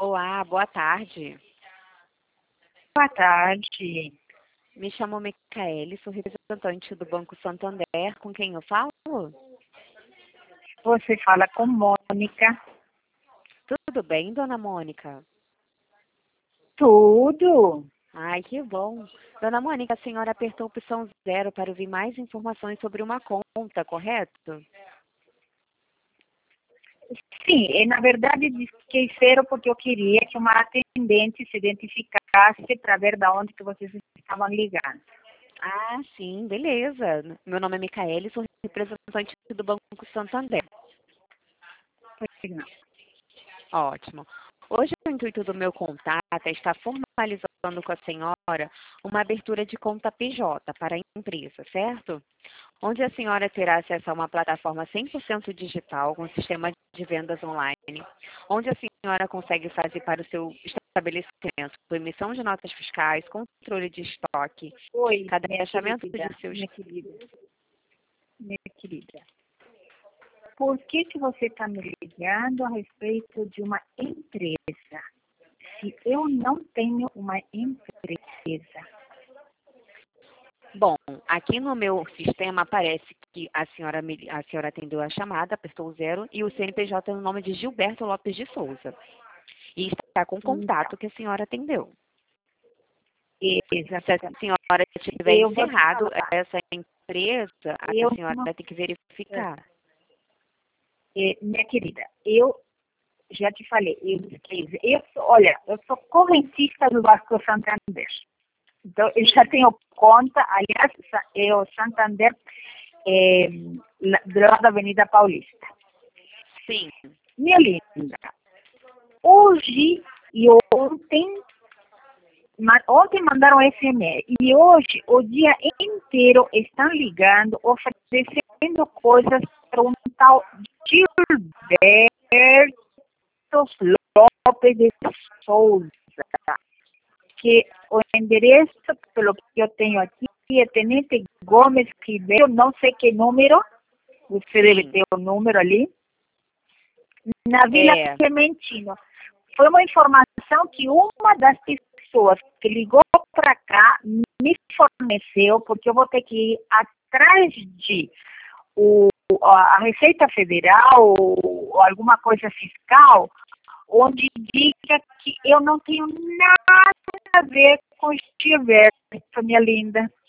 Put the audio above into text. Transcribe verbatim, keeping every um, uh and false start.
Olá, boa tarde. Boa tarde. Me chamo Micaele, sou representante do Banco Santander. Com quem eu falo? Você fala com Mônica. Tudo bem, dona Mônica? Tudo. Ai, que bom. Dona Mônica, a senhora apertou a opção zero para ouvir mais informações sobre uma conta, correto? Sim, e, na verdade disquei zero porque eu queria que uma atendente se identificasse para ver de onde que vocês estavam ligando. Ah, sim, beleza. Meu nome é Micaele, sou representante do Banco Santander. Pois não. Ótimo. Hoje o intuito do meu contato é estar formalizando com a senhora uma abertura de conta P J para a empresa, certo? Onde a senhora terá acesso a uma plataforma cem por cento digital com sistema de vendas online, onde a senhora consegue fazer para o seu estabelecimento emissão de notas fiscais, controle de estoque, Oi, minha cadastramento querida, de seus... minha querida, minha querida. Por que que você está me ligando a respeito de uma empresa? Se eu não tenho uma empresa. Bom, aqui no meu sistema aparece que a senhora, me- a senhora atendeu a chamada, apertou o zero, e o C N P J é o nome de Gilberto Lopes de Souza. E está com o Então, contato que a senhora atendeu. Se a exatamente. senhora tiver Eu vou te encerrado falar. essa empresa, a Eu senhora não, tem que verificar. é, minha querida, eu já te falei, eu, eu sou, olha, eu sou correntista do Banco Santander. Então, eu já tenho conta, aliás, é o Santander é, lá do lado da Avenida Paulista. Sim. Minha linda, hoje e ontem, ma- ontem mandaram S M S, e hoje o dia inteiro estão ligando, oferecendo coisas para um tal Gilberto Lopes de Souza, que o endereço, pelo que eu tenho aqui, é Tenente Gomes Ribeiro, não sei que número, você deve Sim. ter o número ali, na Vila É. Clementino. Foi uma informação que uma das pessoas que ligou para cá me forneceu, porque eu vou ter que ir atrás de o, a Receita Federal ou alguma coisa fiscal, onde diga que eu não tenho nada a ver com Gilberto, minha linda.